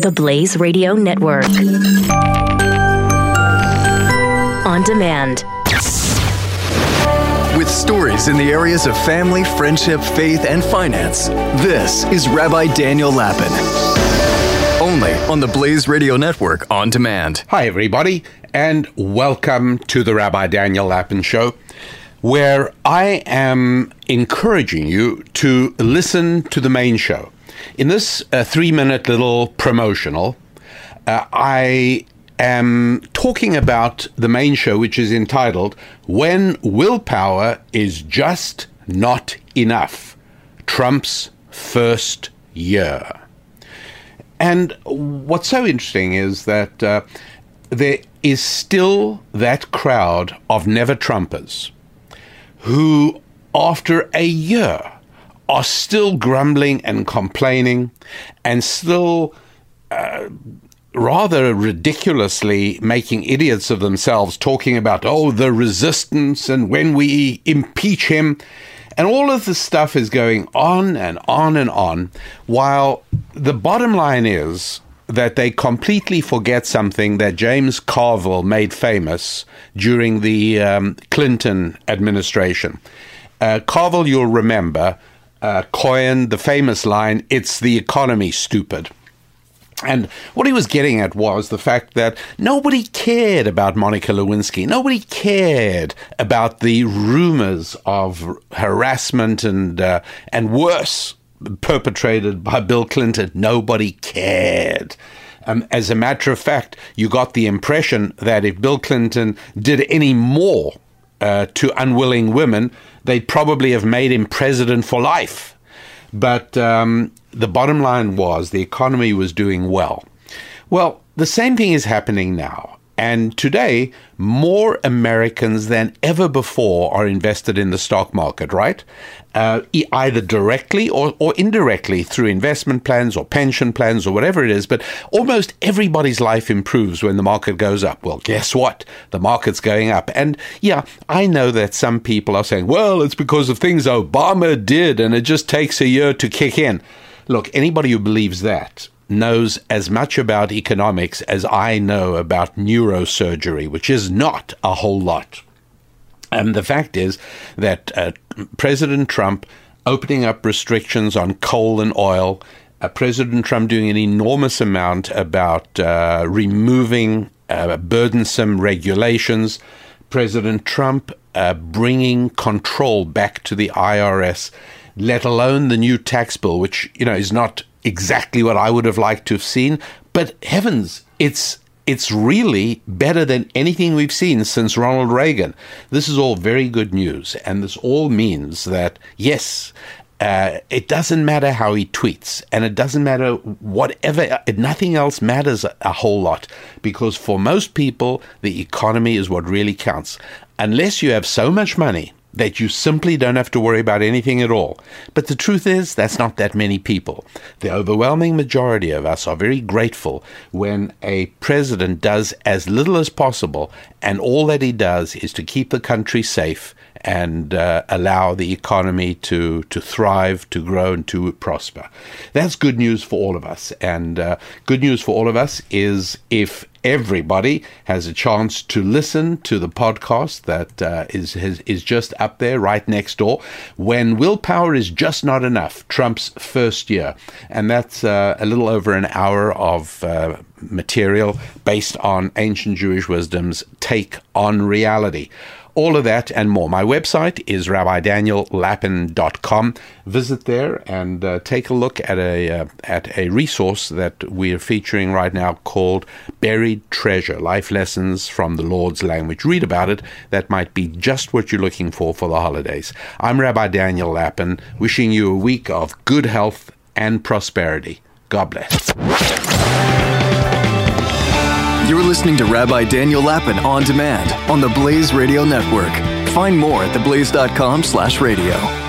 The Blaze Radio Network. On demand. With stories in the areas of family, friendship, faith, and finance, this is Rabbi Daniel Lapin. Only on the Blaze Radio Network on demand. Hi, everybody, and welcome to the Rabbi Daniel Lapin Show, where I am encouraging you to listen to the main show. In this 3-minute little promotional, I am talking about the main show, which is entitled, When Willpower is Just Not Enough, Trump's First Year. And what's so interesting is that there is still that crowd of never-Trumpers who, after a year, are still grumbling and complaining and still rather ridiculously making idiots of themselves, talking about, the resistance and when we impeach him. And all of this stuff is going on and on and on, while the bottom line is that they completely forget something that James Carville made famous during the Clinton administration. Carville, you'll remember, coined the famous line, "It's the economy, stupid." And what he was getting at was the fact that nobody cared about Monica Lewinsky. Nobody cared about the rumors of harassment and worse perpetrated by Bill Clinton. Nobody cared. As a matter of fact, you got the impression that if Bill Clinton did any more to unwilling women, they'd probably have made him president for life. But the bottom line was the economy was doing well. Well, the same thing is happening now. And today, more Americans than ever before are invested in the stock market, right? Either directly or indirectly through investment plans or pension plans or whatever it is. But almost everybody's life improves when the market goes up. Well, guess what? The market's going up. And yeah, I know that some people are saying, well, it's because of things Obama did and it just takes a year to kick in. Look, anybody who believes that knows as much about economics as I know about neurosurgery, which is not a whole lot. And the fact is that President Trump opening up restrictions on coal and oil, President Trump doing an enormous amount about removing burdensome regulations, President Trump bringing control back to the IRS, let alone the new tax bill, which, is not exactly what I would have liked to have seen, but heavens, it's really better than anything we've seen since Ronald Reagan. This is all very good news, and this all means that, yes, it doesn't matter how he tweets, and it doesn't matter whatever, nothing else matters a whole lot, because for most people, the economy is what really counts. Unless you have so much money that you simply don't have to worry about anything at all. But the truth is, that's not that many people. The overwhelming majority of us are very grateful when a president does as little as possible, and all that he does is to keep the country safe and allow the economy to thrive, to grow, and to prosper. That's good news for all of us. And good news for all of us is if everybody has a chance to listen to the podcast that is just up there right next door, When Willpower is Just Not Enough, Trump's First Year. And that's a little over an hour of material based on ancient Jewish wisdom's take on reality. All of that and more. My website is rabbidaniellapin.com. Visit there and take a look at a resource that we are featuring right now called Buried Treasure, Life Lessons from the Lord's Language. Read about it. That might be just what you're looking for the holidays. I'm Rabbi Daniel Lapin, wishing you a week of good health and prosperity. God bless. You're listening to Rabbi Daniel Lapin on demand on the Blaze Radio Network. Find more at theblaze.com/radio.